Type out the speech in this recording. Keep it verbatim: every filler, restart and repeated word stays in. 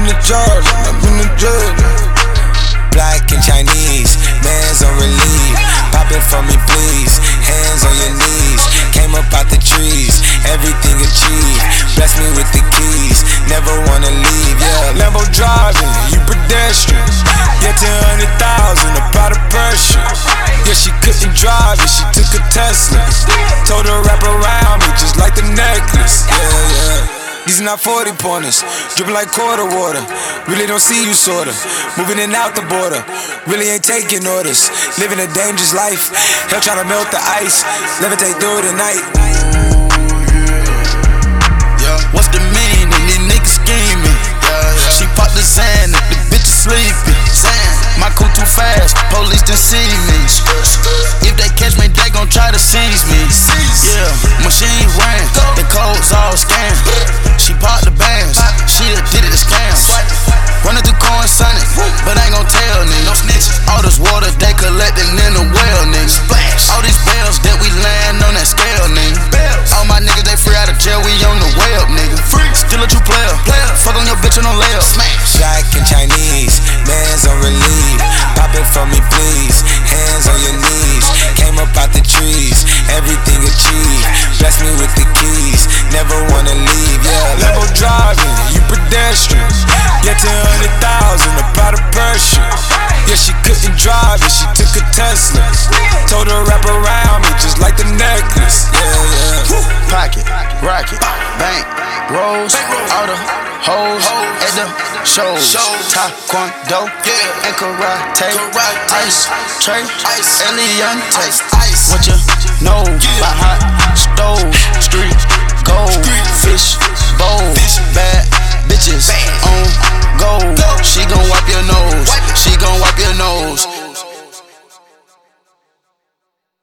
in the jars, I'm in the drug. Black and Chinese, man's on relief. Pop it for me, please. Hands on your knees. Came up out the trees, everything achieved. Bless me with the keys, never wanna leave. Yeah, Lambo driving, you pedestrian. Yeah, ten hundred thousand, a pot of pressure. Yeah, she couldn't drive it, she took a Tesla. Told her wrap around me just like the necklace. Yeah, yeah. These are not forty pointers, dripping like quarter water. Really don't see you, sorta. Moving in and out the border, really ain't taking orders. Living a dangerous life, hell trying to melt the ice. Levitate through the night. Yeah, what's the meaning? These niggas scheming. She popped the Xan, the bitch is sleeping. My crew too fast, police done see me. If they catch me, they gon' try to seize me. Yeah, machine ran, the codes all scanned. She popped the bands, she did it to scam. Running through coin sunny, but ain't gon' tell niggas. All this water they collecting in the well, niggas. All these bells that we land on that scale, nigga. All my niggas they free out of jail, we on the way up, nigga. Still a true player, fuck on your bitch on no layup. Black and Chinese, man's on relief. Pop it for me, please. Hands on your knees. Came up out the trees, everything achieved. Bless me with the keys, never wanna leave. Yeah, Lambo driving, you pedestrian. Yeah, ten hundred thousand, a pot of pressure. Yeah, she couldn't drive it, she took a Tesla. Told her wrap around me just like the necklace. Yeah, yeah. Pocket, rocket, bank, rolls, all the hoes at the shows. Taekwondo and karate, ice, Trey, Eliante. What you know about